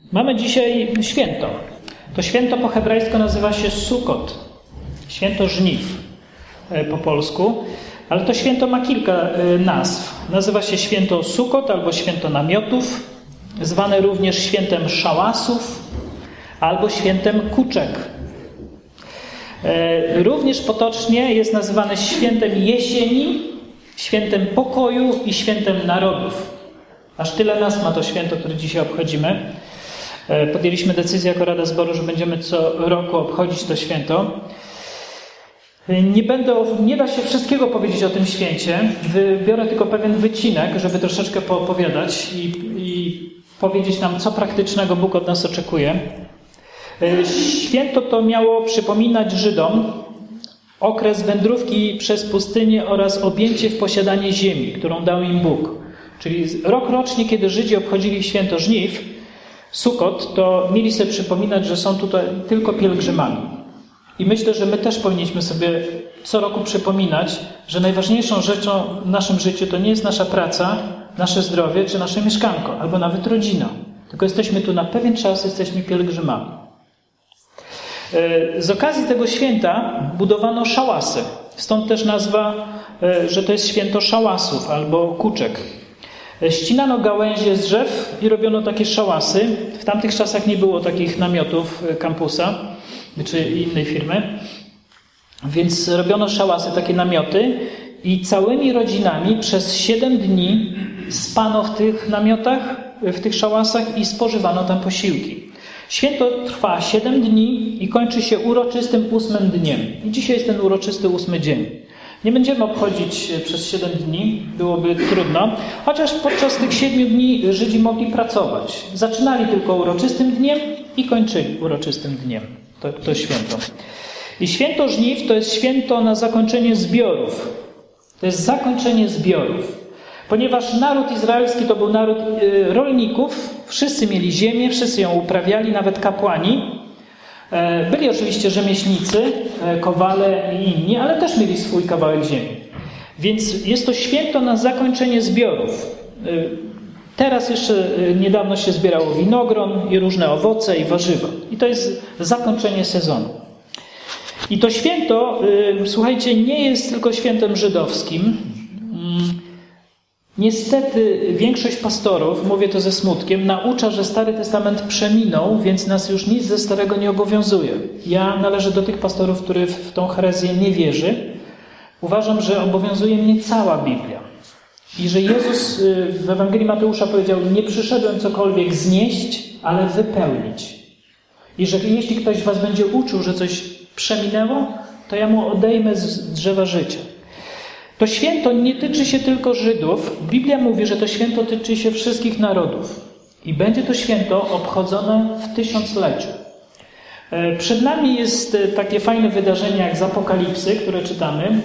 Mamy dzisiaj święto. To święto po hebrajsku nazywa się Sukkot. Święto żniw po polsku. Ale to święto ma kilka nazw. Nazywa się święto Sukkot albo święto namiotów, zwane również świętem szałasów albo świętem kuczek. Również potocznie jest nazywane świętem jesieni, świętem pokoju i świętem narodów. Aż tyle nazw ma to święto, które dzisiaj obchodzimy. Podjęliśmy decyzję jako Rada Zboru, że będziemy co roku obchodzić to święto. Nie da się wszystkiego powiedzieć o tym święcie. Wybiorę tylko pewien wycinek, żeby troszeczkę poopowiadać i powiedzieć nam, co praktycznego Bóg od nas oczekuje. Święto to miało przypominać Żydom okres wędrówki przez pustynię oraz objęcie w posiadanie ziemi, którą dał im Bóg. Czyli rok rocznie, kiedy Żydzi obchodzili święto żniw, Sukkot, to mieli sobie przypominać, że są tutaj tylko pielgrzymami. I myślę, że my też powinniśmy sobie co roku przypominać, że najważniejszą rzeczą w naszym życiu to nie jest nasza praca, nasze zdrowie czy nasze mieszkanko, albo nawet rodzina. Tylko jesteśmy tu na pewien czas, jesteśmy pielgrzymami. Z okazji tego święta budowano szałasy. Stąd też nazwa, że to jest święto szałasów albo kuczek. Ścinano gałęzie z drzew i robiono takie szałasy. W tamtych czasach nie było takich namiotów Campusa czy innej firmy. Więc robiono szałasy, takie namioty i całymi rodzinami przez 7 dni spano w tych namiotach, w tych szałasach i spożywano tam posiłki. Święto trwa 7 dni i kończy się uroczystym 8 dniem. I dzisiaj jest ten uroczysty 8 dzień. Nie będziemy obchodzić przez 7 dni, byłoby trudno, chociaż podczas tych 7 dni Żydzi mogli pracować. Zaczynali tylko uroczystym dniem i kończyli uroczystym dniem to święto. I święto żniw to jest święto na zakończenie zbiorów. To jest zakończenie zbiorów. Ponieważ naród izraelski to był naród rolników, wszyscy mieli ziemię, wszyscy ją uprawiali, nawet kapłani. Byli oczywiście rzemieślnicy, kowale i inni, ale też mieli swój kawałek ziemi. Więc jest to święto na zakończenie zbiorów. Teraz jeszcze niedawno się zbierało winogron i różne owoce i warzywa. I to jest zakończenie sezonu. I to święto, słuchajcie, nie jest tylko świętem żydowskim. Niestety większość pastorów, mówię to ze smutkiem, naucza, że Stary Testament przeminął, więc nas już nic ze Starego nie obowiązuje. Ja należę do tych pastorów, który w tą herezję nie wierzy. Uważam, że obowiązuje mnie cała Biblia. I że Jezus w Ewangelii Mateusza powiedział, nie przyszedłem cokolwiek znieść, ale wypełnić. I że jeśli ktoś z was będzie uczył, że coś przeminęło, to ja mu odejmę z drzewa życia. To święto nie tyczy się tylko Żydów. Biblia mówi, że to święto tyczy się wszystkich narodów. I będzie to święto obchodzone w 1000-leciu. Przed nami jest takie fajne wydarzenie jak z Apokalipsy, które czytamy.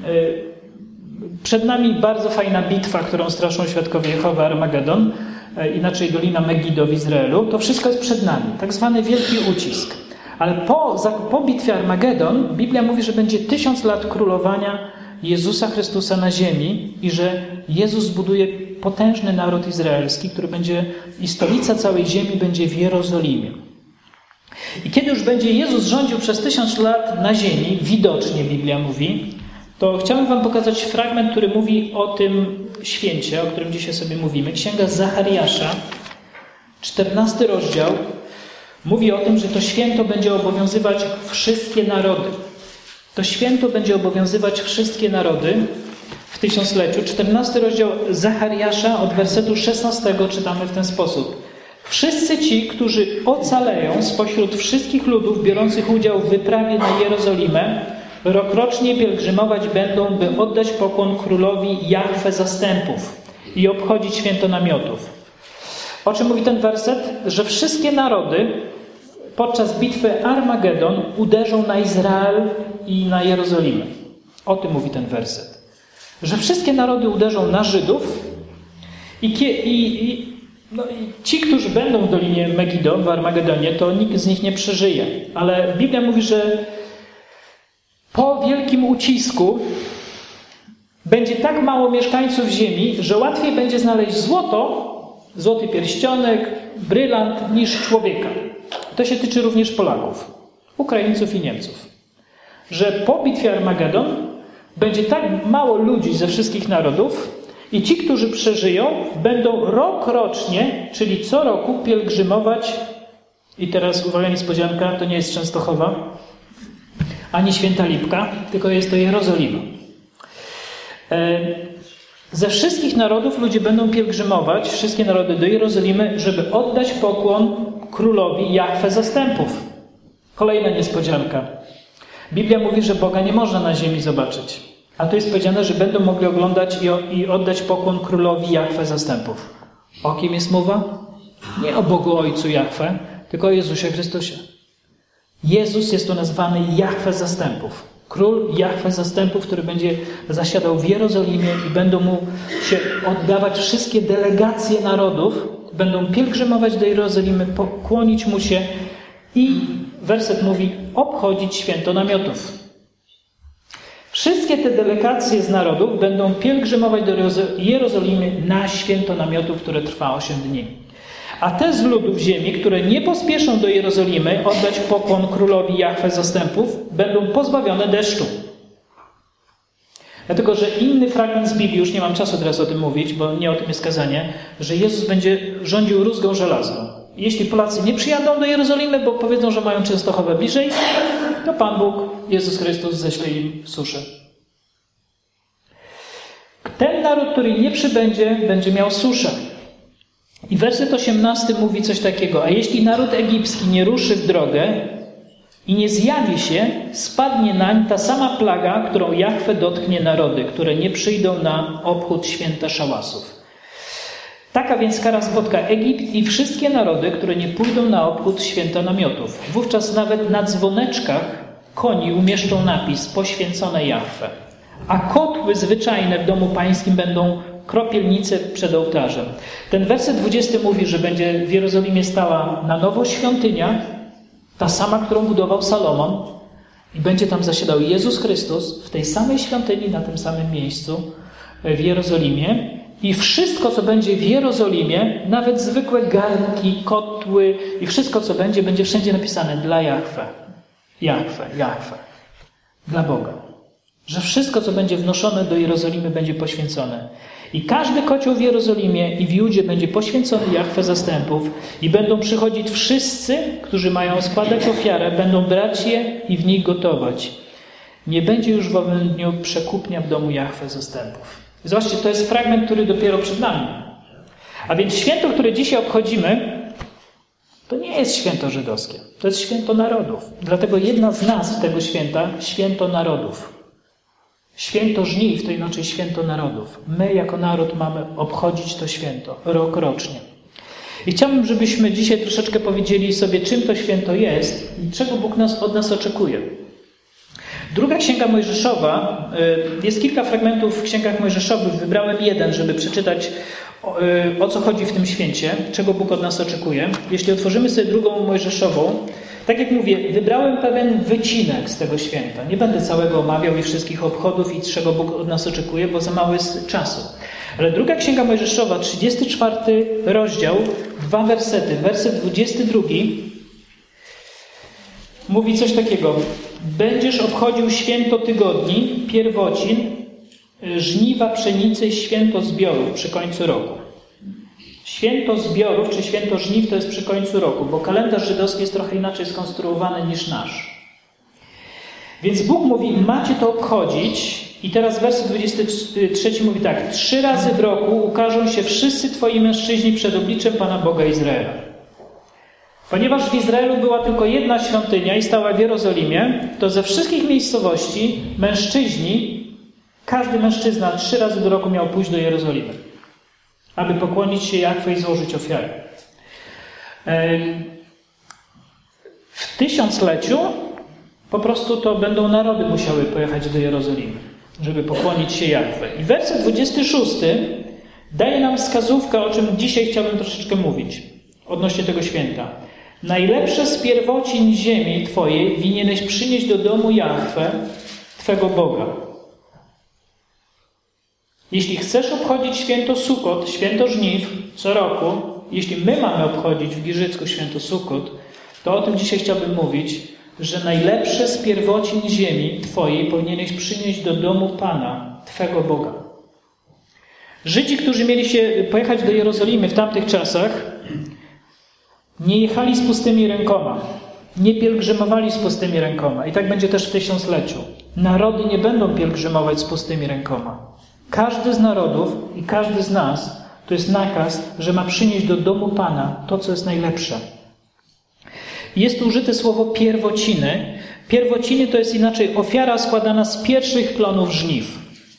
Przed nami bardzo fajna bitwa, którą straszą świadkowie Jehowy, Armagedon, inaczej Dolina Megido w Izraelu. To wszystko jest przed nami, tak zwany wielki ucisk. Ale po bitwie Armagedon Biblia mówi, że będzie 1000 lat królowania Jezusa Chrystusa na ziemi i że Jezus zbuduje potężny naród izraelski, który będzie i stolica całej ziemi będzie w Jerozolimie. I kiedy już będzie Jezus rządził przez 1000 lat na ziemi, widocznie Biblia mówi, to chciałbym wam pokazać fragment, który mówi o tym święcie, o którym dzisiaj sobie mówimy. Księga Zachariasza, 14 rozdział, mówi o tym, że to święto będzie obowiązywać wszystkie narody. To święto będzie obowiązywać wszystkie narody w 1000-leciu. 14 rozdział Zachariasza od wersetu 16 czytamy w ten sposób. Wszyscy ci, którzy ocaleją spośród wszystkich ludów biorących udział w wyprawie na Jerozolimę, rokrocznie pielgrzymować będą, by oddać pokłon królowi Jahwe zastępów i obchodzić święto namiotów. O czym mówi ten werset? Że wszystkie narody podczas bitwy Armagedon uderzą na Izrael i na Jerozolimę. O tym mówi ten werset. Że wszystkie narody uderzą na Żydów i ci, którzy będą w Dolinie Megido, w Armagedonie, to nikt z nich nie przeżyje. Ale Biblia mówi, że po wielkim ucisku będzie tak mało mieszkańców ziemi, że łatwiej będzie znaleźć złoto złoty pierścionek, brylant niż człowieka. To się tyczy również Polaków, Ukraińców i Niemców. Że po bitwie Armagedon będzie tak mało ludzi ze wszystkich narodów i ci, którzy przeżyją, będą rokrocznie, czyli co roku pielgrzymować. I teraz uwaga, niespodzianka, to nie jest Częstochowa, ani Święta Lipka, tylko jest to Jerozolima. Ze wszystkich narodów ludzie będą pielgrzymować, wszystkie narody do Jerozolimy, żeby oddać pokłon królowi Jahwe zastępów. Kolejna niespodzianka. Biblia mówi, że Boga nie można na ziemi zobaczyć. A tu jest powiedziane, że będą mogli oglądać i oddać pokłon królowi Jahwe zastępów. O kim jest mowa? Nie o Bogu Ojcu Jahwe, tylko o Jezusie Chrystusie. Jezus jest tu nazwany Jahwe zastępów. Król Jahwe zastępów, który będzie zasiadał w Jerozolimie i będą mu się oddawać wszystkie delegacje narodów, będą pielgrzymować do Jerozolimy, pokłonić mu się i, werset mówi, obchodzić święto namiotów. Wszystkie te delegacje z narodów będą pielgrzymować do Jerozolimy na święto namiotów, które trwa 8 dni. A te z ludów ziemi, które nie pospieszą do Jerozolimy oddać pokłon królowi Jahwe zastępów, będą pozbawione deszczu. Dlatego, że inny fragment z Biblii, już nie mam czasu teraz o tym mówić, bo nie o tym jest kazanie, że Jezus będzie rządził rózgą żelazną. Jeśli Polacy nie przyjadą do Jerozolimy, bo powiedzą, że mają Częstochowę bliżej, to Pan Bóg, Jezus Chrystus, ześle im suszę. Ten naród, który nie przybędzie, będzie miał suszę. I werset 18 mówi coś takiego. A jeśli naród egipski nie ruszy w drogę i nie zjawi się, spadnie nań ta sama plaga, którą Jahwe dotknie narody, które nie przyjdą na obchód święta szałasów. Taka więc kara spotka Egipt i wszystkie narody, które nie pójdą na obchód święta namiotów. Wówczas nawet na dzwoneczkach koni umieszczą napis poświęcone Jahwe. A kotły zwyczajne w domu pańskim będą kropielnice przed ołtarzem. Ten werset 20 mówi, że będzie w Jerozolimie stała na nowo świątynia, ta sama, którą budował Salomon, i będzie tam zasiadał Jezus Chrystus w tej samej świątyni, na tym samym miejscu w Jerozolimie. I wszystko, co będzie w Jerozolimie, nawet zwykłe garnki, kotły i wszystko, co będzie wszędzie napisane dla Jahwe. Jahwe, Jahwe. Dla Boga. Że wszystko, co będzie wnoszone do Jerozolimy, będzie poświęcone. I każdy kocioł w Jerozolimie i w Judzie będzie poświęcony Jahwe zastępów i będą przychodzić wszyscy, którzy mają składać ofiarę, będą brać je i w nich gotować. Nie będzie już w owym dniu przekupnia w domu Jahwe zastępów. Zobaczcie, to jest fragment, który dopiero przed nami. A więc święto, które dzisiaj obchodzimy, to nie jest święto żydowskie. To jest święto narodów. Dlatego jedna z nazw tego święta, święto narodów. Święto żniw to inaczej święto narodów. My jako naród mamy obchodzić to święto rokrocznie. I chciałbym, żebyśmy dzisiaj troszeczkę powiedzieli sobie, czym to święto jest i czego Bóg od nas oczekuje. Druga Księga Mojżeszowa, jest kilka fragmentów w Księgach Mojżeszowych, wybrałem jeden, żeby przeczytać o co chodzi w tym święcie, czego Bóg od nas oczekuje. Jeśli otworzymy sobie drugą Mojżeszową, tak jak mówię, wybrałem pewien wycinek z tego święta. Nie będę całego omawiał i wszystkich obchodów i czego Bóg od nas oczekuje, bo za mało jest czasu. Ale druga Księga Mojżeszowa, 34 rozdział, 2 wersety. Werset 22 mówi coś takiego. Będziesz obchodził święto tygodni, pierwocin, żniwa pszenicy i święto zbiorów przy końcu roku. Święto zbiorów czy święto żniw to jest przy końcu roku, bo kalendarz żydowski jest trochę inaczej skonstruowany niż nasz. Więc Bóg mówi, macie to obchodzić i teraz werset 23 mówi tak. 3 razy w roku ukażą się wszyscy twoi mężczyźni przed obliczem Pana Boga Izraela. Ponieważ w Izraelu była tylko jedna świątynia i stała w Jerozolimie, to ze wszystkich miejscowości mężczyźni, każdy mężczyzna 3 razy do roku miał pójść do Jerozolimy, aby pokłonić się Jahwe i złożyć ofiarę. W 1000-leciu po prostu to będą narody musiały pojechać do Jerozolimy, żeby pokłonić się Jahwe. I werset 26 daje nam wskazówkę, o czym dzisiaj chciałbym troszeczkę mówić odnośnie tego święta. Najlepsze z pierwocin ziemi twojej winieneś przynieść do domu Jahwe, twego Boga. Jeśli chcesz obchodzić święto Sukot, święto żniw co roku, jeśli my mamy obchodzić w Giżycku święto Sukot, to o tym dzisiaj chciałbym mówić, że najlepsze z pierwocin ziemi Twojej powinieneś przynieść do domu Pana, Twego Boga. Żydzi, którzy mieli się pojechać do Jerozolimy w tamtych czasach, nie jechali z pustymi rękoma, nie pielgrzymowali z pustymi rękoma. I tak będzie też w tysiącleciu. Narody nie będą pielgrzymować z pustymi rękoma. Każdy z narodów i każdy z nas, to jest nakaz, że ma przynieść do domu Pana to, co jest najlepsze. Jest tu użyte słowo pierwociny. Pierwociny to jest inaczej ofiara składana z pierwszych plonów żniw.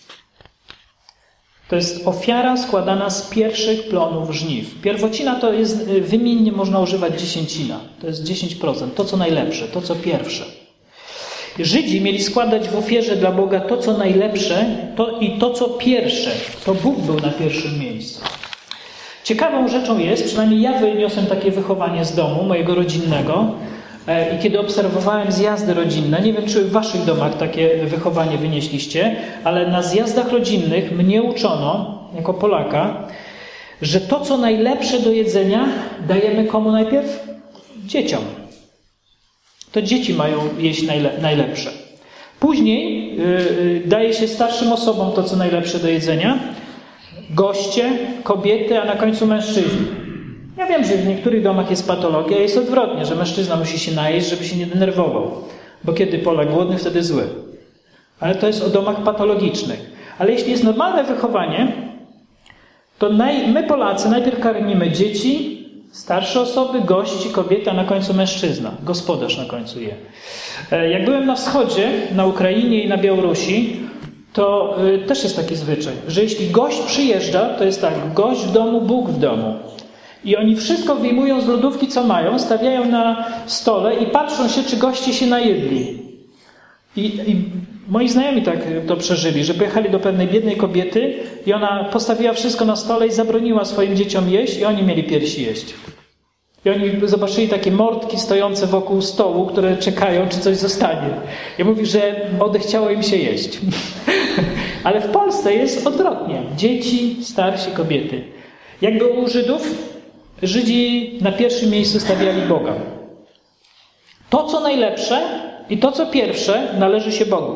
To jest ofiara składana z pierwszych plonów żniw. Pierwocina to jest, wymiennie można używać dziesięcina. To jest 10%, to co najlepsze, to co pierwsze. Żydzi mieli składać w ofierze dla Boga to co najlepsze to co pierwsze. To Bóg był na pierwszym miejscu. Ciekawą rzeczą jest, przynajmniej ja wyniosłem takie wychowanie z domu mojego rodzinnego i kiedy obserwowałem zjazdy rodzinne, nie wiem czy w waszych domach takie wychowanie wynieśliście, ale na zjazdach rodzinnych mnie uczono, jako Polaka, że to co najlepsze do jedzenia dajemy komu najpierw? Dzieciom. To dzieci mają jeść najlepsze. Później daje się starszym osobom to co najlepsze do jedzenia, goście, kobiety, a na końcu mężczyźni. Ja wiem, że w niektórych domach jest patologia, jest odwrotnie, że mężczyzna musi się najeść, żeby się nie denerwował. Bo kiedy Polak głodny, wtedy zły. Ale to jest o domach patologicznych. Ale jeśli jest normalne wychowanie, to my Polacy najpierw karmimy dzieci, starsze osoby, gości, kobiety, a na końcu mężczyzna. Gospodarz na końcu je. Jak byłem na wschodzie, na Ukrainie i na Białorusi, to też jest taki zwyczaj, że jeśli gość przyjeżdża, to jest tak, gość w domu, Bóg w domu. I oni wszystko wyjmują z lodówki, co mają, stawiają na stole i patrzą się, czy goście się najedli. I moi znajomi tak to przeżyli, że pojechali do pewnej biednej kobiety i ona postawiła wszystko na stole i zabroniła swoim dzieciom jeść i oni mieli piersi jeść. I oni zobaczyli takie mordki stojące wokół stołu, które czekają, czy coś zostanie. I mówi, że odechciało im się jeść. Ale w Polsce jest odwrotnie. Dzieci, starsi, kobiety. Jak było u Żydów, Żydzi na pierwszym miejscu stawiali Boga. To, co najlepsze i to, co pierwsze, należy się Bogu.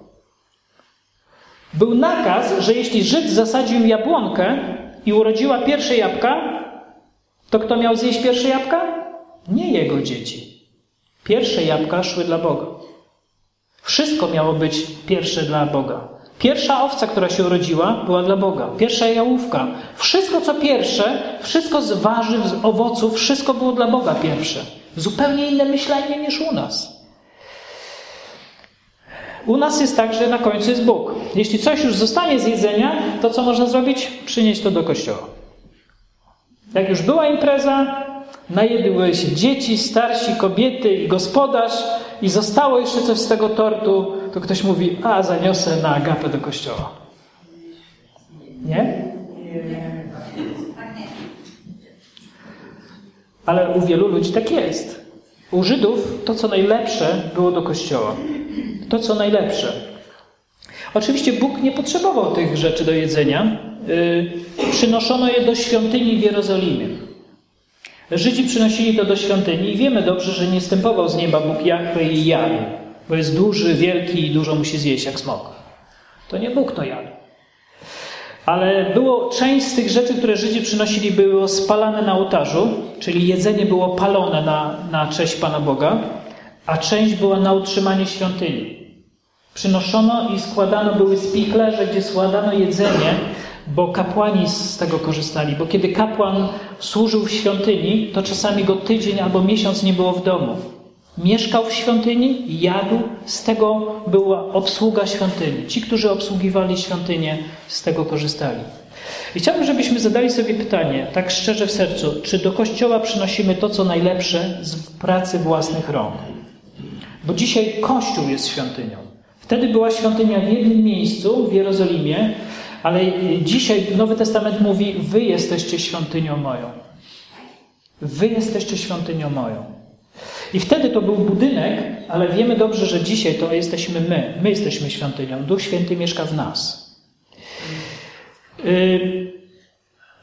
Był nakaz, że jeśli Żyd zasadził jabłonkę i urodziła pierwsze jabłka, to kto miał zjeść pierwsze jabłka? Nie jego dzieci. Pierwsze jabłka szły dla Boga. Wszystko miało być pierwsze dla Boga. Pierwsza owca, która się urodziła, była dla Boga. Pierwsza jałówka. Wszystko, co pierwsze, wszystko z warzyw, z owoców, wszystko było dla Boga pierwsze. Zupełnie inne myślenie niż u nas. U nas jest tak, że na końcu jest Bóg. Jeśli coś już zostanie z jedzenia, to co można zrobić? Przynieść to do kościoła. Jak już była impreza, najedły się dzieci, starsi, kobiety i gospodarz i zostało jeszcze coś z tego tortu, to ktoś mówi, zaniosę na agapę do kościoła. Nie? Ale u wielu ludzi tak jest. U Żydów to, co najlepsze, było do kościoła. To, co najlepsze. Oczywiście Bóg nie potrzebował tych rzeczy do jedzenia. Przynoszono je do świątyni w Jerozolimie. Żydzi przynosili to do świątyni i wiemy dobrze, że nie stępował z nieba Bóg Jahwe i jadł, bo jest duży, wielki i dużo musi zjeść jak smok. To nie Bóg to jadł. Ale część z tych rzeczy, które Żydzi przynosili, było spalane na ołtarzu, czyli jedzenie było palone na cześć Pana Boga, a część była na utrzymanie świątyni. Przynoszono i składano, były spichlerze, gdzie składano jedzenie, bo kapłani z tego korzystali. Bo kiedy kapłan służył w świątyni, to czasami go tydzień albo miesiąc nie było w domu. Mieszkał w świątyni, jadł, z tego była obsługa świątyni. Ci, którzy obsługiwali świątynię, z tego korzystali. I chciałbym, żebyśmy zadali sobie pytanie, tak szczerze w sercu, czy do kościoła przynosimy to, co najlepsze z pracy własnych rąk? Bo dzisiaj Kościół jest świątynią. Wtedy była świątynia w jednym miejscu, w Jerozolimie, ale dzisiaj Nowy Testament mówi, wy jesteście świątynią moją. Wy jesteście świątynią moją. I wtedy to był budynek, ale wiemy dobrze, że dzisiaj to jesteśmy my. My jesteśmy świątynią. Duch Święty mieszka w nas.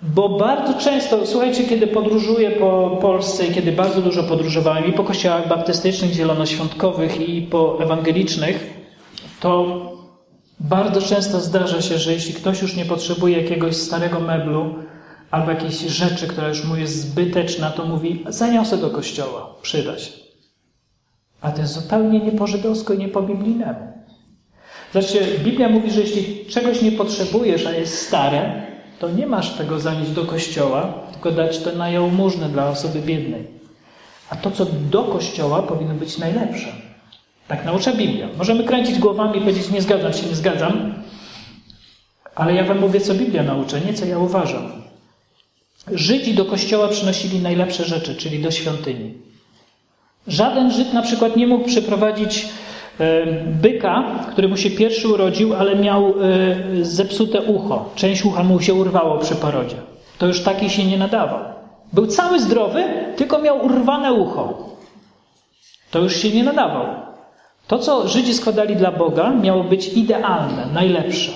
Bo bardzo często, słuchajcie, kiedy podróżuję po Polsce i kiedy bardzo dużo podróżowałem i po kościołach baptystycznych, zielonoświątkowych i po ewangelicznych, to bardzo często zdarza się, że jeśli ktoś już nie potrzebuje jakiegoś starego meblu albo jakiejś rzeczy, która już mu jest zbyteczna, to mówi, zaniosę do kościoła, przyda się. A to jest zupełnie nie po żydowsku i nie po biblijnemu. Znaczy, Biblia mówi, że jeśli czegoś nie potrzebujesz, a jest stare, to nie masz tego zanieść do kościoła, tylko dać to na jałmużnę dla osoby biednej. A to, co do kościoła, powinno być najlepsze. Tak naucza Biblia. Możemy kręcić głowami i powiedzieć, nie zgadzam się, nie zgadzam, ale ja wam mówię, co Biblia naucza, nie co ja uważam. Żydzi do kościoła przynosili najlepsze rzeczy, czyli do świątyni. Żaden Żyd na przykład nie mógł przyprowadzić byka, który mu się pierwszy urodził, ale miał zepsute ucho. Część ucha mu się urwało przy porodzie. To już taki się nie nadawał. Był cały zdrowy, tylko miał urwane ucho. To już się nie nadawał. To, co Żydzi składali dla Boga, miało być idealne, najlepsze.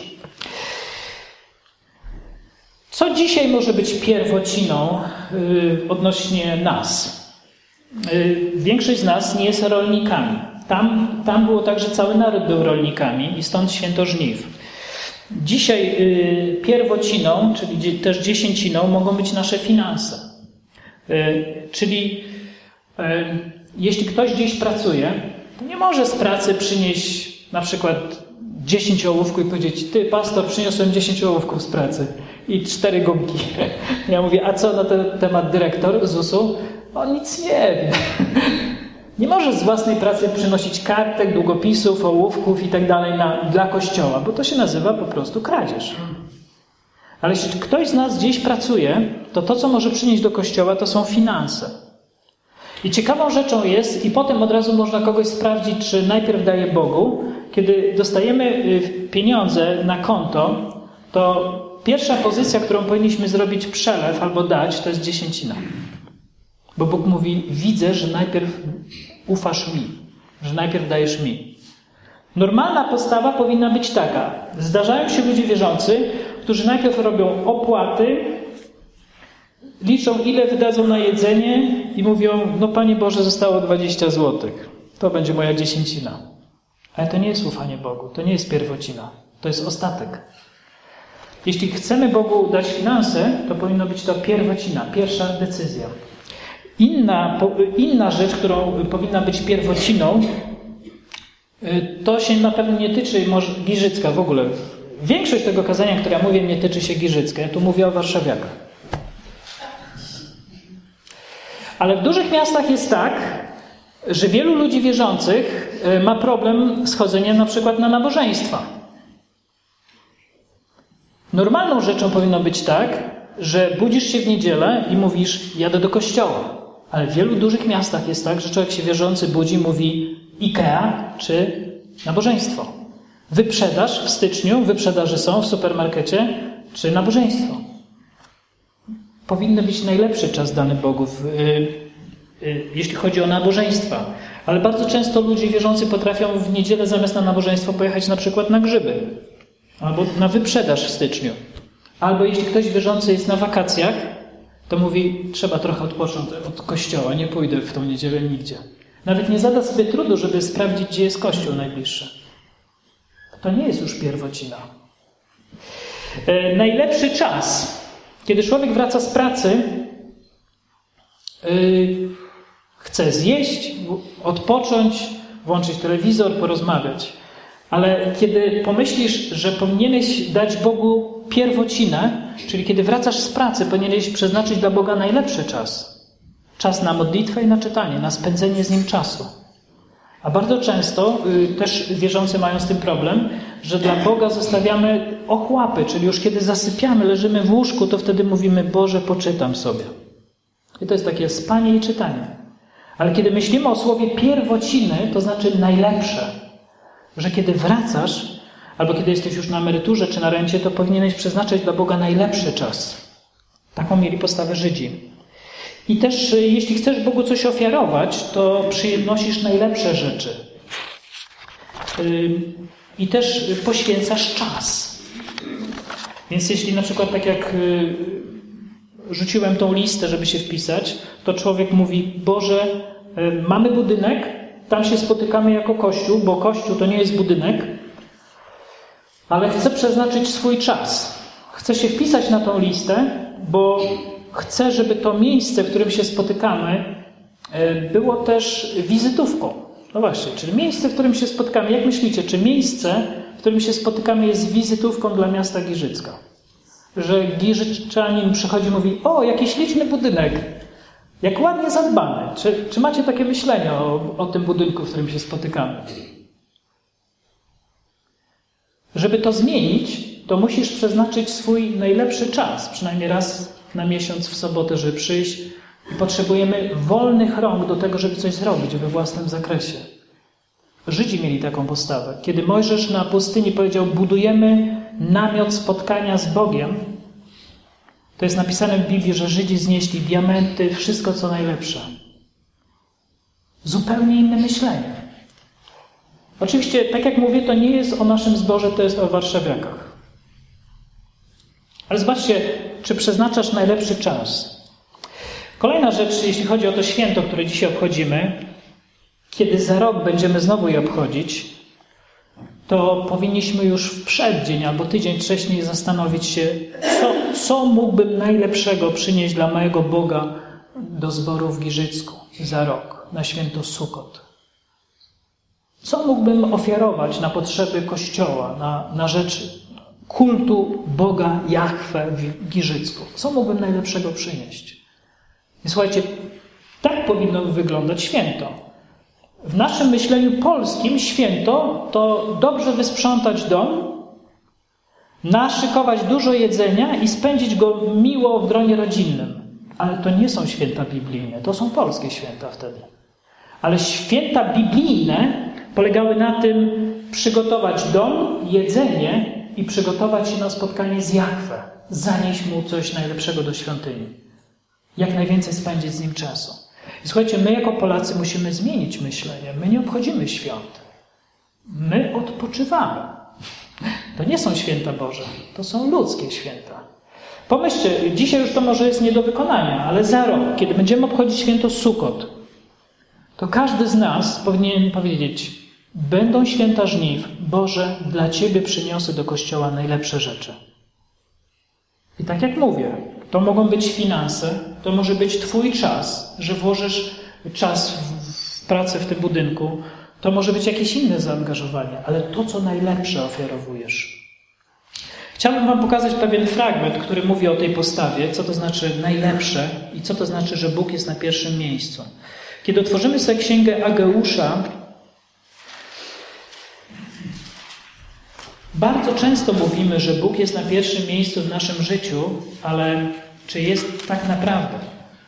Co dzisiaj może być pierwociną odnośnie nas? Większość z nas nie jest rolnikami. Tam było tak, że cały naród był rolnikami i stąd święto żniw. Dzisiaj pierwociną, czyli też dziesięciną, mogą być nasze finanse. Czyli jeśli ktoś gdzieś pracuje, to nie może z pracy przynieść na przykład 10 ołówków i powiedzieć, ty pastor, przyniosłem 10 ołówków z pracy i 4 gumki. Ja mówię, a co na ten temat dyrektor ZUS-u? On nic nie wie. Nie może z własnej pracy przynosić kartek, długopisów, ołówków i tak dalej dla kościoła, bo to się nazywa po prostu kradzież. Ale jeśli ktoś z nas gdzieś pracuje, to co może przynieść do kościoła, to są finanse. I ciekawą rzeczą jest, i potem od razu można kogoś sprawdzić, czy najpierw daje Bogu, kiedy dostajemy pieniądze na konto, to pierwsza pozycja, którą powinniśmy zrobić przelew albo dać, to jest dziesięcina. Bo Bóg mówi, widzę, że najpierw ufasz mi, że najpierw dajesz mi. Normalna postawa powinna być taka. Zdarzają się ludzie wierzący, którzy najpierw robią opłaty, liczą, ile wydadzą na jedzenie i mówią, no Panie Boże, zostało 20 zł. To będzie moja dziesięcina. Ale to nie jest ufanie Bogu, to nie jest pierwocina, to jest ostatek. Jeśli chcemy Bogu dać finanse, to powinno być to pierwocina, pierwsza decyzja. Inna rzecz, którą powinna być pierwociną, to się na pewno nie tyczy może Giżycka w ogóle. Większość tego kazania, które ja mówię, nie tyczy się Giżycka. Ja tu mówię o warszawiakach. Ale w dużych miastach jest tak, że wielu ludzi wierzących ma problem z chodzeniem na przykład na nabożeństwa. Normalną rzeczą powinno być tak, że budzisz się w niedzielę i mówisz, jadę do kościoła. Ale w wielu dużych miastach jest tak, że człowiek się wierzący budzi, mówi IKEA czy nabożeństwo. Wyprzedaż w styczniu, wyprzedaże są w supermarkecie czy nabożeństwo. Powinny być najlepszy czas dany Bogu, jeśli chodzi o nabożeństwa. Ale bardzo często ludzie wierzący potrafią w niedzielę zamiast na nabożeństwo pojechać na przykład na grzyby. Albo na wyprzedaż w styczniu. Albo jeśli ktoś wierzący jest na wakacjach, to mówi, trzeba trochę odpocząć od kościoła, nie pójdę w tą niedzielę nigdzie. Nawet nie zada sobie trudu, żeby sprawdzić, gdzie jest kościół najbliższy. To nie jest już pierwocina. Najlepszy czas, kiedy człowiek wraca z pracy, chce zjeść, odpocząć, włączyć telewizor, porozmawiać. Ale kiedy pomyślisz, że powinieneś dać Bogu pierwocinę, czyli kiedy wracasz z pracy, powinieneś przeznaczyć dla Boga najlepszy czas. Czas na modlitwę i na czytanie, na spędzenie z Nim czasu. A bardzo często też wierzący mają z tym problem, że dla Boga zostawiamy ochłapy, czyli już kiedy zasypiamy, leżymy w łóżku, to wtedy mówimy, Boże, poczytam sobie. I to jest takie spanie i czytanie. Ale kiedy myślimy o słowie pierwociny, to znaczy najlepsze. Że kiedy wracasz, albo kiedy jesteś już na emeryturze czy na rencie, to powinieneś przeznaczyć dla Boga najlepszy czas. Taką mieli postawę Żydzi. I też jeśli chcesz Bogu coś ofiarować, to przynosisz najlepsze rzeczy. I też poświęcasz czas. Więc jeśli na przykład tak jak rzuciłem tą listę, żeby się wpisać, to człowiek mówi: Boże, mamy budynek, tam się spotykamy jako Kościół, bo Kościół to nie jest budynek, ale chcę przeznaczyć swój czas. Chcę się wpisać na tą listę, bo chcę, żeby to miejsce, w którym się spotykamy, było też wizytówką. No właśnie, czyli miejsce, w którym się spotykamy. Jak myślicie, czy miejsce, w którym się spotykamy, jest wizytówką dla miasta Giżycka? Że giżyczanin przychodzi i mówi: o, jakiś liczny budynek, jak ładnie zadbany. Czy macie takie myślenie o tym budynku, w którym się spotykamy? Żeby to zmienić, to musisz przeznaczyć swój najlepszy czas, przynajmniej raz na miesiąc w sobotę, żeby przyjść. I potrzebujemy wolnych rąk do tego, żeby coś zrobić we własnym zakresie. Żydzi mieli taką postawę. Kiedy Mojżesz na pustyni powiedział: budujemy namiot spotkania z Bogiem, to jest napisane w Biblii, że Żydzi znieśli diamenty, wszystko co najlepsze. Zupełnie inne myślenie. Oczywiście, tak jak mówię, to nie jest o naszym zborze, to jest o warszawiakach. Ale zobaczcie, czy przeznaczasz najlepszy czas. Kolejna rzecz, jeśli chodzi o to święto, które dzisiaj obchodzimy, kiedy za rok będziemy znowu je obchodzić, to powinniśmy już w przeddzień albo tydzień wcześniej zastanowić się, co mógłbym najlepszego przynieść dla mojego Boga do zboru w Giżycku za rok, na święto Sukot. Co mógłbym ofiarować na potrzeby Kościoła, na rzecz kultu Boga Jahwe w Giżycku? Co mógłbym najlepszego przynieść? I słuchajcie, tak powinno wyglądać święto. W naszym myśleniu polskim święto to dobrze wysprzątać dom, naszykować dużo jedzenia i spędzić go miło w gronie rodzinnym. Ale to nie są święta biblijne, to są polskie święta wtedy. Ale święta biblijne polegały na tym przygotować dom, jedzenie i przygotować się na spotkanie z Jahwe. Zanieść mu coś najlepszego do świątyni. Jak najwięcej spędzić z nim czasu. I słuchajcie, my jako Polacy musimy zmienić myślenie. My nie obchodzimy świąt. My odpoczywamy. To nie są święta Boże, to są ludzkie święta. Pomyślcie, dzisiaj już to może jest nie do wykonania, ale za rok, kiedy będziemy obchodzić święto Sukot, to każdy z nas powinien powiedzieć: będą święta żniw, Boże, dla Ciebie przyniosę do Kościoła najlepsze rzeczy. I tak jak mówię, to mogą być finanse, to może być Twój czas, że włożysz czas w pracę w tym budynku, to może być jakieś inne zaangażowanie, ale to, co najlepsze ofiarowujesz. Chciałbym Wam pokazać pewien fragment, który mówi o tej postawie, co to znaczy najlepsze i co to znaczy, że Bóg jest na pierwszym miejscu. Kiedy otworzymy sobie księgę Ageusza, bardzo często mówimy, że Bóg jest na pierwszym miejscu w naszym życiu, ale czy jest tak naprawdę?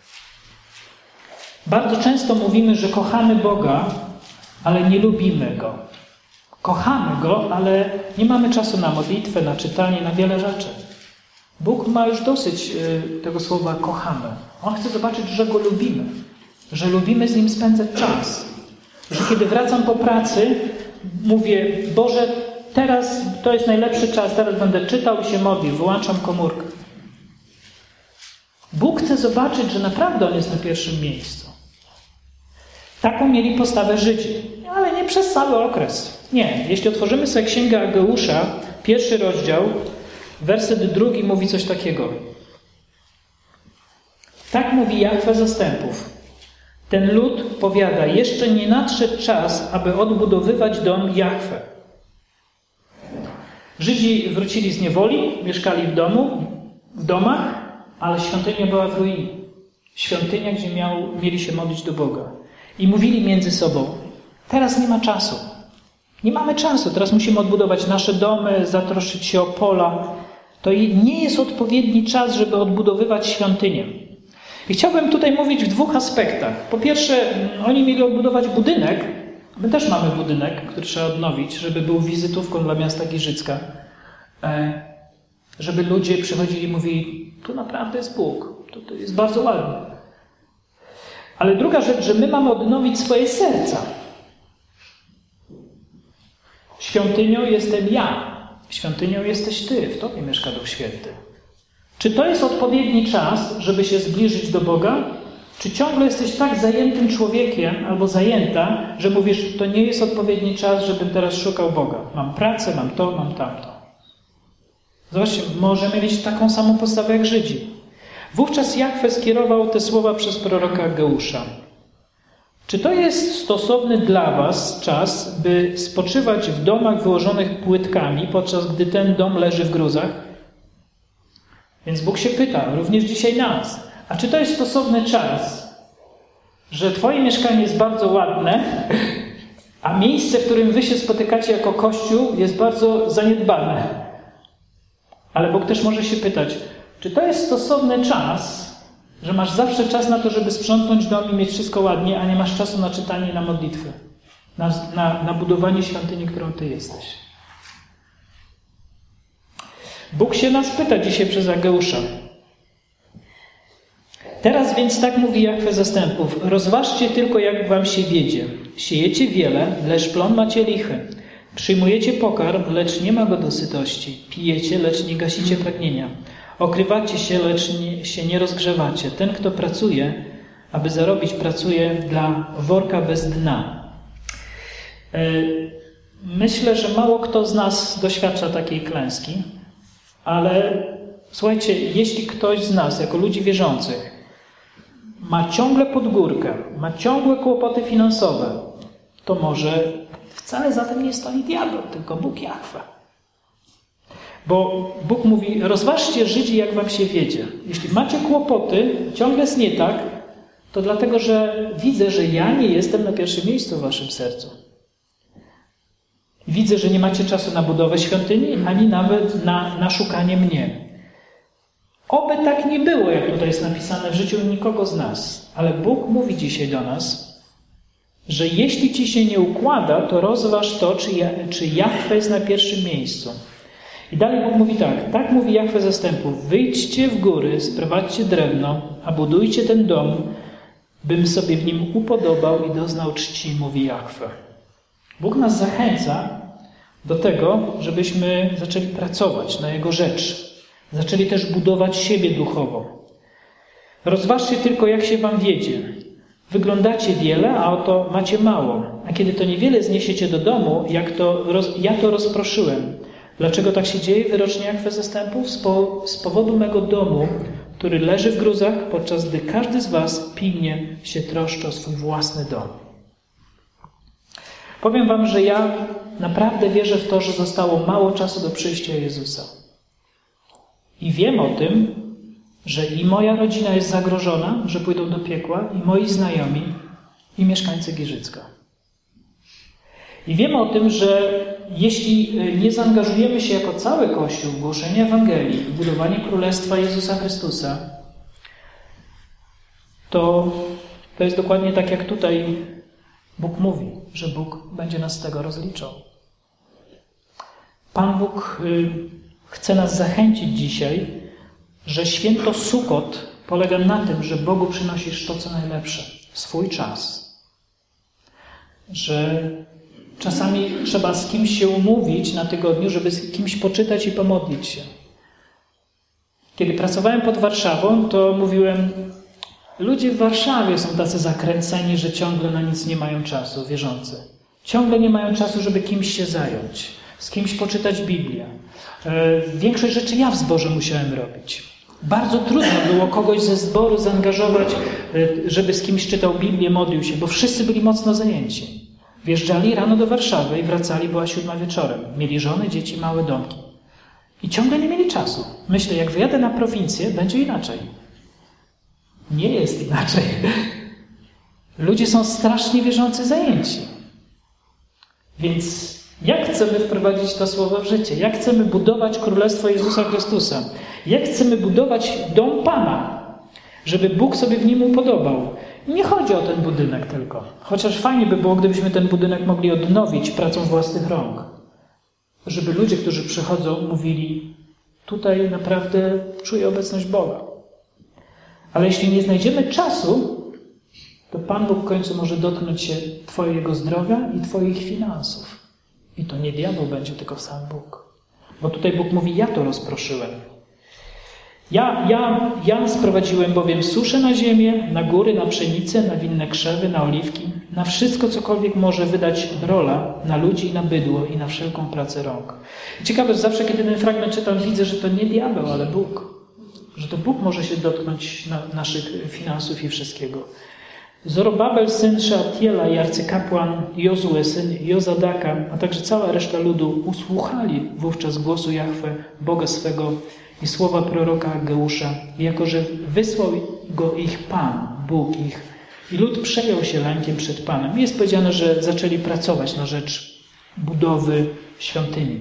Bardzo często mówimy, że kochamy Boga, ale nie lubimy Go. Kochamy Go, ale nie mamy czasu na modlitwę, na czytanie, na wiele rzeczy. Bóg ma już dosyć tego słowa kochamy. On chce zobaczyć, że Go lubimy. Że lubimy z Nim spędzać czas. Że kiedy wracam po pracy, mówię: Boże, teraz to jest najlepszy czas, teraz będę czytał i się modlił, wyłączam komórkę. Bóg chce zobaczyć, że naprawdę On jest na pierwszym miejscu. Taką mieli postawę Żydzi, ale nie przez cały okres. Nie, jeśli otworzymy sobie księgę Ageusza, 1 rozdział, werset 2 mówi coś takiego. Tak mówi Jahwe zastępów. Ten lud powiada: jeszcze nie nadszedł czas, aby odbudowywać dom Jahwe. Żydzi wrócili z niewoli, mieszkali w domach, ale świątynia była w ruinie. Świątynia, gdzie mieli się modlić do Boga. I mówili między sobą: teraz nie ma czasu. Nie mamy czasu. Teraz musimy odbudować nasze domy, zatroszczyć się o pola. To nie jest odpowiedni czas, żeby odbudowywać świątynię. I chciałbym tutaj mówić w dwóch aspektach. Po pierwsze, oni mieli odbudować budynek. My też mamy budynek, który trzeba odnowić, żeby był wizytówką dla miasta Giżycka. Żeby ludzie przychodzili i mówili: tu naprawdę jest Bóg. To jest bardzo ładne. Ale druga rzecz, że my mamy odnowić swoje serca. Świątynią jestem ja. Świątynią jesteś Ty. W Tobie mieszka Duch Święty. Czy to jest odpowiedni czas, żeby się zbliżyć do Boga? Czy ciągle jesteś tak zajętym człowiekiem albo zajęta, że mówisz, to nie jest odpowiedni czas, żebym teraz szukał Boga. Mam pracę, mam to, mam tamto. Zobaczcie, możemy mieć taką samą postawę jak Żydzi. Wówczas Jahwe skierował te słowa przez proroka Ageusza. Czy to jest stosowny dla was czas, by spoczywać w domach wyłożonych płytkami, podczas gdy ten dom leży w gruzach? Więc Bóg się pyta, również dzisiaj nas, a czy to jest stosowny czas, że twoje mieszkanie jest bardzo ładne, a miejsce, w którym wy się spotykacie jako Kościół, jest bardzo zaniedbane? Ale Bóg też może się pytać, czy to jest stosowny czas, że masz zawsze czas na to, żeby sprzątnąć dom i mieć wszystko ładnie, a nie masz czasu na czytanie, na modlitwy, na budowanie świątyni, którą ty jesteś? Bóg się nas pyta dzisiaj przez Ageusza. Teraz więc tak mówi Jahwe zastępów. Rozważcie tylko, jak wam się wiedzie. Siejecie wiele, lecz plon macie lichy. Przyjmujecie pokarm, lecz nie ma go dosytości. Pijecie, lecz nie gasicie pragnienia. Okrywacie się, lecz się nie rozgrzewacie. Ten, kto pracuje, aby zarobić, pracuje dla worka bez dna. Myślę, że mało kto z nas doświadcza takiej klęski, ale słuchajcie, jeśli ktoś z nas, jako ludzi wierzących, ma ciągle pod górkę, ma ciągłe kłopoty finansowe, to może wcale za tym nie stoi diabeł, tylko Bóg Jahwe. Bo Bóg mówi, rozważcie Żydzi, jak wam się wiedzie. Jeśli macie kłopoty, ciągle jest nie tak, to dlatego, że widzę, że ja nie jestem na pierwszym miejscu w waszym sercu. Widzę, że nie macie czasu na budowę świątyni, ani nawet na szukanie mnie. Oby tak nie było, jak tutaj jest napisane w życiu nikogo z nas. Ale Bóg mówi dzisiaj do nas, że jeśli ci się nie układa, to rozważ to, czy Jahwe jest na pierwszym miejscu. I dalej Bóg mówi tak. Tak mówi Jahwe zastępów. Wyjdźcie w góry, sprowadźcie drewno, a budujcie ten dom, bym sobie w nim upodobał i doznał czci, mówi Jahwe. Bóg nas zachęca do tego, żebyśmy zaczęli pracować na Jego rzecz. Zaczęli też budować siebie duchowo. Rozważcie tylko, jak się wam wiedzie. Wyglądacie wiele, a oto macie mało. A kiedy to niewiele zniesiecie do domu, ja to rozproszyłem. Dlaczego tak się dzieje? Wyrocznie Jahwe zastępów? Z powodu mego domu, który leży w gruzach, podczas gdy każdy z was pilnie się troszczy o swój własny dom. Powiem wam, że ja naprawdę wierzę w to, że zostało mało czasu do przyjścia Jezusa. I wiem o tym, że i moja rodzina jest zagrożona, że pójdą do piekła, i moi znajomi, i mieszkańcy Giżycka. I wiem o tym, że jeśli nie zaangażujemy się jako cały Kościół w głoszenie Ewangelii, w budowanie Królestwa Jezusa Chrystusa, to jest dokładnie tak, jak tutaj Bóg mówi, że Bóg będzie nas z tego rozliczał. Pan Bóg chce nas zachęcić dzisiaj, że święto Sukot polega na tym, że Bogu przynosisz to, co najlepsze, swój czas. Że czasami trzeba z kimś się umówić na tygodniu, żeby z kimś poczytać i pomodlić się. Kiedy pracowałem pod Warszawą, to mówiłem, ludzie w Warszawie są tacy zakręceni, że ciągle na nic nie mają czasu, wierzący. Ciągle nie mają czasu, żeby kimś się zająć, z kimś poczytać Biblię. Większość rzeczy ja w zborze musiałem robić. Bardzo trudno było kogoś ze zboru zaangażować, żeby z kimś czytał Biblię, modlił się, bo wszyscy byli mocno zajęci. Wjeżdżali rano do Warszawy i wracali, była 7 wieczorem. Mieli żony, dzieci, małe domki. I ciągle nie mieli czasu. Myślę, jak wyjadę na prowincję, będzie inaczej. Nie jest inaczej. Ludzie są strasznie wierzący, zajęci. Więc jak chcemy wprowadzić to słowo w życie? Jak chcemy budować Królestwo Jezusa Chrystusa? Jak chcemy budować dom Pana, żeby Bóg sobie w nim upodobał? I nie chodzi o ten budynek tylko. Chociaż fajnie by było, gdybyśmy ten budynek mogli odnowić pracą własnych rąk. Żeby ludzie, którzy przychodzą, mówili, tutaj naprawdę czuję obecność Boga. Ale jeśli nie znajdziemy czasu, to Pan Bóg w końcu może dotknąć się twojego zdrowia i twoich finansów. I to nie diabeł będzie, tylko sam Bóg. Bo tutaj Bóg mówi, ja to rozproszyłem. Ja sprowadziłem bowiem suszę na ziemię, na góry, na pszenicę, na winne krzewy, na oliwki, na wszystko, cokolwiek może wydać rola, na ludzi i na bydło i na wszelką pracę rąk. I ciekawe, że zawsze, kiedy ten fragment czytam, widzę, że to nie diabeł, ale Bóg. Że to Bóg może się dotknąć naszych finansów i wszystkiego. Zorobabel, syn Szealtiela i arcykapłan Jozue, syn Jozadaka, a także cała reszta ludu usłuchali wówczas głosu Jahwe, Boga swego i słowa proroka Ageusza, jako że wysłał go ich Pan, Bóg ich. I lud przejął się lękiem przed Panem. Jest powiedziane, że zaczęli pracować na rzecz budowy świątyni.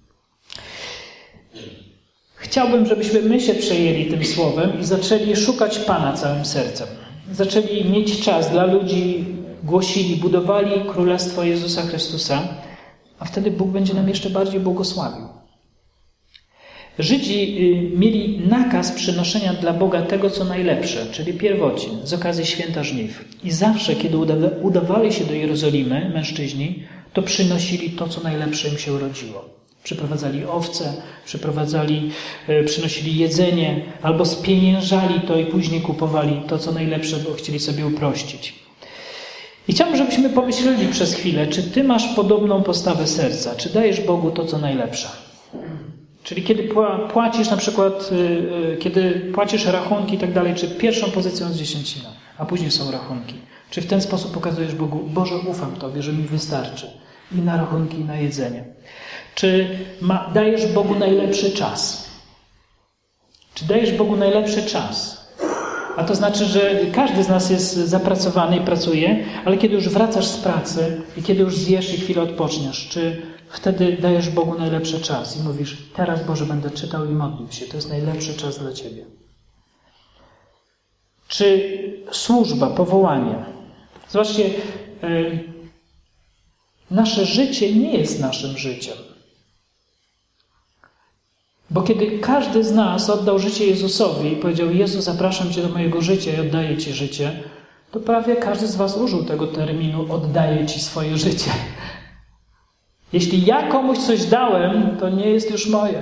Chciałbym, żebyśmy my się przejęli tym słowem i zaczęli szukać Pana całym sercem. Zaczęli mieć czas dla ludzi, głosili, budowali Królestwo Jezusa Chrystusa, a wtedy Bóg będzie nam jeszcze bardziej błogosławił. Żydzi mieli nakaz przynoszenia dla Boga tego, co najlepsze, czyli pierwocin, z okazji święta żniw. I zawsze, kiedy udawali się do Jerozolimy, mężczyźni, to przynosili to, co najlepsze im się urodziło. Przyprowadzali owce, przynosili jedzenie, albo spieniężali to i później kupowali to, co najlepsze, bo chcieli sobie uprościć. I chciałbym, żebyśmy pomyśleli przez chwilę, czy ty masz podobną postawę serca, czy dajesz Bogu to, co najlepsze. Czyli kiedy płacisz na przykład, kiedy płacisz rachunki i tak dalej, czy pierwszą pozycją jest dziesięcina, a później są rachunki. Czy w ten sposób pokazujesz Bogu, Boże, ufam Tobie, że mi wystarczy i na rachunki, i na jedzenie. Czy dajesz Bogu najlepszy czas? Czy dajesz Bogu najlepszy czas? A to znaczy, że każdy z nas jest zapracowany i pracuje, ale kiedy już wracasz z pracy i kiedy już zjesz i chwilę odpoczniesz, czy wtedy dajesz Bogu najlepszy czas i mówisz, teraz Boże będę czytał i modlił się, to jest najlepszy czas dla Ciebie. Czy służba, powołanie? Zobaczcie, nasze życie nie jest naszym życiem. Bo kiedy każdy z nas oddał życie Jezusowi i powiedział, Jezu, zapraszam Cię do mojego życia i oddaję Ci życie, to prawie każdy z was użył tego terminu, oddaję Ci swoje życie. Jeśli ja komuś coś dałem, to nie jest już moje.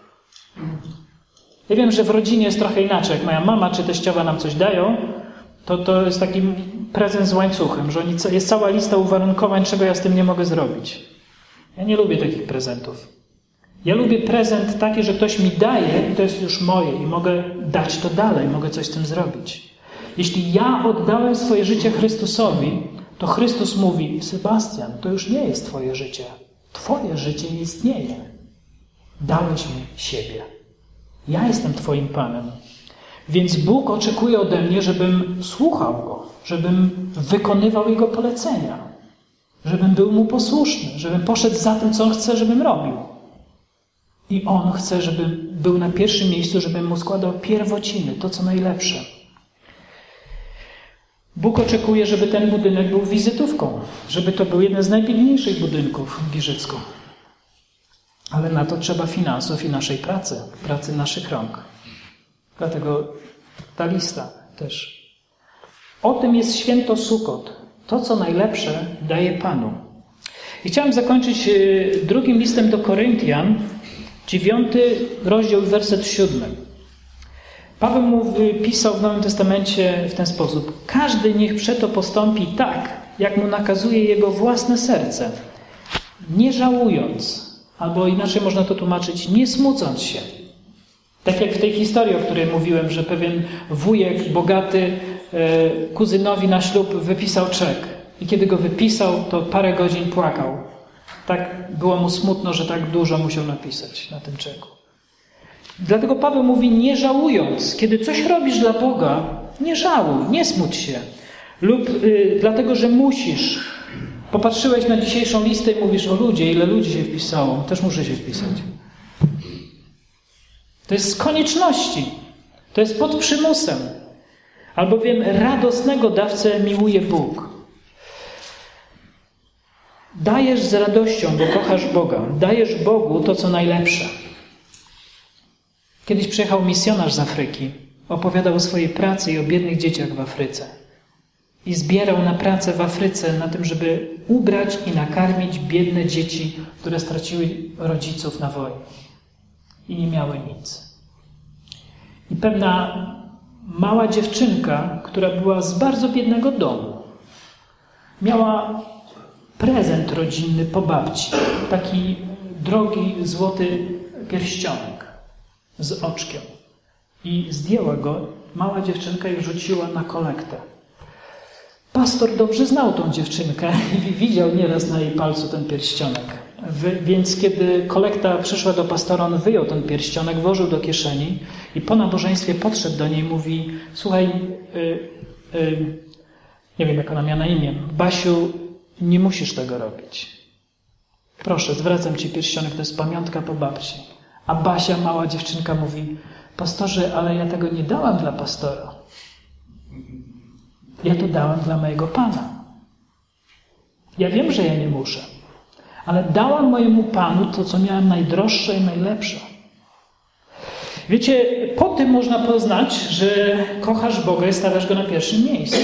Ja wiem, że w rodzinie jest trochę inaczej. Jak moja mama czy teściowa nam coś dają, to jest taki prezent z łańcuchem, że jest cała lista uwarunkowań, czego ja z tym nie mogę zrobić. Ja nie lubię takich prezentów. Ja lubię prezent taki, że ktoś mi daje i to jest już moje i mogę dać to dalej, mogę coś z tym zrobić. Jeśli ja oddałem swoje życie Chrystusowi, to Chrystus mówi, Sebastian, to już nie jest Twoje życie. Twoje życie nie istnieje. Dałeś mi siebie. Ja jestem Twoim Panem. Więc Bóg oczekuje ode mnie, żebym słuchał Go, żebym wykonywał Jego polecenia, żebym był Mu posłuszny, żebym poszedł za tym, co On chce, żebym robił. I On chce, żebym był na pierwszym miejscu, żebym Mu składał pierwociny, to co najlepsze. Bóg oczekuje, żeby ten budynek był wizytówką, żeby to był jeden z najpiękniejszych budynków w Giżycku. Ale na to trzeba finansów i naszej pracy naszych rąk. Dlatego ta lista też. O tym jest święto Sukot. To, co najlepsze, daje Panu. I chciałem zakończyć drugim listem do Koryntian, 9 rozdział, werset 7. Paweł pisał w Nowym Testamencie w ten sposób. Każdy niech przeto postąpi tak, jak mu nakazuje jego własne serce, nie żałując, albo inaczej można to tłumaczyć, nie smucąc się. Tak jak w tej historii, o której mówiłem, że pewien wujek bogaty kuzynowi na ślub wypisał czek. I kiedy go wypisał, to parę godzin płakał. Tak było mu smutno, że tak dużo musiał napisać na tym czeku. Dlatego Paweł mówi, nie żałując. Kiedy coś robisz dla Boga, nie żałuj, nie smuć się. Lub dlatego, że musisz. Popatrzyłeś na dzisiejszą listę i mówisz, o ludzie, ile ludzi się wpisało. Też muszę się wpisać. To jest z konieczności. To jest pod przymusem. Albowiem radosnego dawcę miłuje Bóg. Dajesz z radością, bo kochasz Boga. Dajesz Bogu to, co najlepsze. Kiedyś przyjechał misjonarz z Afryki. Opowiadał o swojej pracy i o biednych dzieciach w Afryce. I zbierał na pracę w Afryce, na tym, żeby ubrać i nakarmić biedne dzieci, które straciły rodziców na wojnie. I nie miały nic. I pewna mała dziewczynka, która była z bardzo biednego domu, miała prezent rodzinny po babci. Taki drogi, złoty pierścionek z oczkiem. I zdjęła go mała dziewczynka i rzuciła na kolektę. Pastor dobrze znał tą dziewczynkę i widział nieraz na jej palcu ten pierścionek. Więc kiedy kolekta przyszła do pastora, on wyjął ten pierścionek, włożył do kieszeni i po nabożeństwie podszedł do niej i mówi: słuchaj, nie wiem jak ona miała na imię, Basiu, nie musisz tego robić. Proszę, zwracam ci pierścionek, to jest pamiątka po babci. A Basia, mała dziewczynka, mówi: pastorze, ale ja tego nie dałam dla pastora. Ja to dałam dla mojego Pana. Ja wiem, że ja nie muszę, ale dałam mojemu Panu to, co miałam najdroższe i najlepsze. Wiecie, po tym można poznać, że kochasz Boga i stawiasz Go na pierwszym miejscu.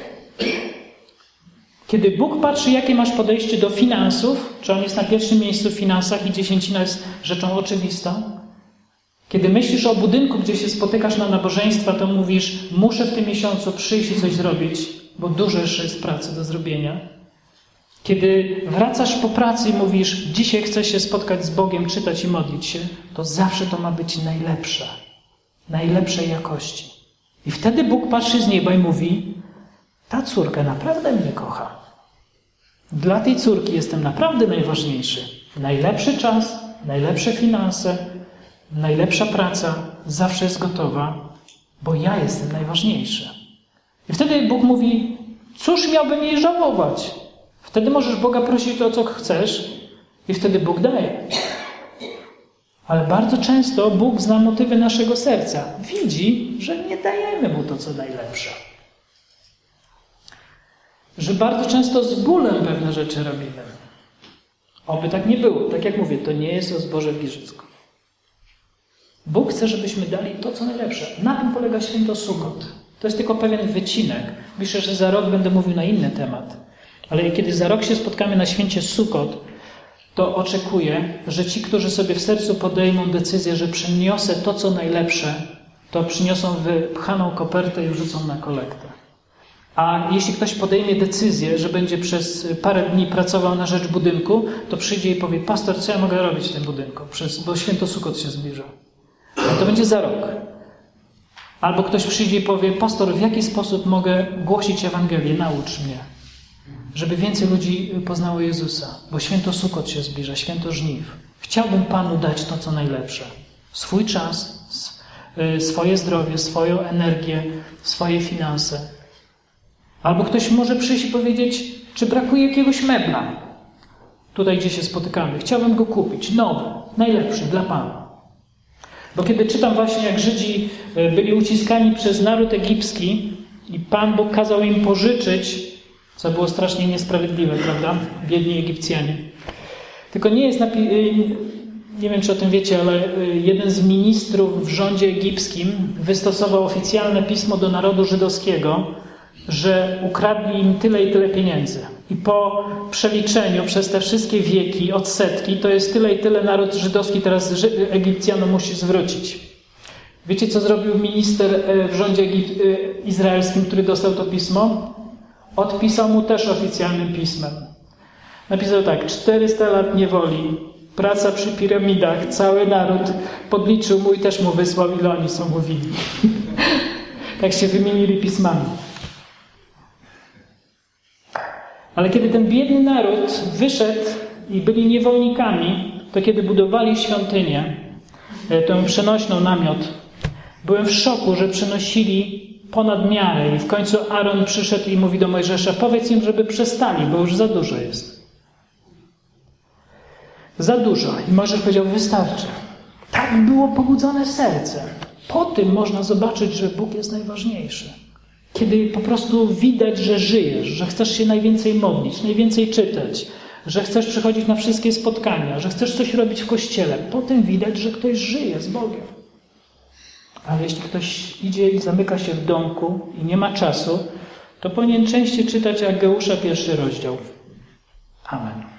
Kiedy Bóg patrzy, jakie masz podejście do finansów, czy On jest na pierwszym miejscu w finansach i dziesięcina jest rzeczą oczywistą. Kiedy myślisz o budynku, gdzie się spotykasz na nabożeństwa, to mówisz: muszę w tym miesiącu przyjść i coś zrobić, bo dużo jeszcze jest pracy do zrobienia. Kiedy wracasz po pracy i mówisz: dzisiaj chcę się spotkać z Bogiem, czytać i modlić się, to zawsze to ma być najlepsze, najlepszej jakości. I wtedy Bóg patrzy z nieba i mówi: ta córka naprawdę mnie kocha. Dla tej córki jestem naprawdę najważniejszy. Najlepszy czas, najlepsze finanse, najlepsza praca zawsze jest gotowa, bo ja jestem najważniejszy. I wtedy Bóg mówi: cóż miałbym jej żałować? Wtedy możesz Boga prosić o co chcesz i wtedy Bóg daje. Ale bardzo często Bóg zna motywy naszego serca. Widzi, że nie dajemy Mu to, co najlepsze. Że bardzo często z bólem pewne rzeczy robimy. Oby tak nie było. Tak jak mówię, to nie jest o zboże w Giżycku. Bóg chce, żebyśmy dali to, co najlepsze. Na tym polega święto Sukot. To jest tylko pewien wycinek. Myślę, że za rok będę mówił na inny temat. Ale kiedy za rok się spotkamy na święcie Sukot, to oczekuję, że ci, którzy sobie w sercu podejmą decyzję, że przyniosę to, co najlepsze, to przyniosą wypchaną kopertę i wrzucą na kolektę. A jeśli ktoś podejmie decyzję, że będzie przez parę dni pracował na rzecz budynku, to przyjdzie i powie: pastor, co ja mogę robić w tym budynku? Bo święto Sukot się zbliża. A to będzie za rok. Albo ktoś przyjdzie i powie: pastor, w jaki sposób mogę głosić Ewangelię? Naucz mnie. Żeby więcej ludzi poznało Jezusa. Bo święto Sukot się zbliża, święto żniw. Chciałbym Panu dać to, co najlepsze. Swój czas, swoje zdrowie, swoją energię, swoje finanse. Albo ktoś może przyjść i powiedzieć: czy brakuje jakiegoś mebla? Tutaj, gdzie się spotykamy. Chciałbym go kupić. Nowy, najlepszy dla Pana. Bo kiedy czytam właśnie, jak Żydzi byli uciskani przez naród egipski i Pan Bóg kazał im pożyczyć, co było strasznie niesprawiedliwe, prawda? Biedni Egipcjanie. Tylko nie jest nie wiem, czy o tym wiecie, ale jeden z ministrów w rządzie egipskim wystosował oficjalne pismo do narodu żydowskiego, że ukradli im tyle i tyle pieniędzy. I po przeliczeniu przez te wszystkie wieki, odsetki, to jest tyle i tyle naród żydowski teraz Egipcjanom musi zwrócić. Wiecie, co zrobił minister w rządzie izraelskim, który dostał to pismo? Odpisał mu też oficjalnym pismem. Napisał tak: 400 lat niewoli, praca przy piramidach, cały naród podliczył mu i też mu wysłał, ile oni są mu winni. Tak się wymienili pismami. Ale kiedy ten biedny naród wyszedł i byli niewolnikami, to kiedy budowali świątynię, tę przenośną namiot, byłem w szoku, że przenosili ponad miarę i w końcu Aaron przyszedł i mówi do Mojżesza: powiedz im, żeby przestali, bo już za dużo jest. Za dużo. I Mojżesz powiedział: wystarczy. Tak było pobudzone serce. Po tym można zobaczyć, że Bóg jest najważniejszy. Kiedy po prostu widać, że żyjesz, że chcesz się najwięcej modlić, najwięcej czytać, że chcesz przychodzić na wszystkie spotkania, że chcesz coś robić w kościele, potem widać, że ktoś żyje z Bogiem. Ale jeśli ktoś idzie i zamyka się w domku i nie ma czasu, to powinien częściej czytać Ageusza 1 rozdział. Amen.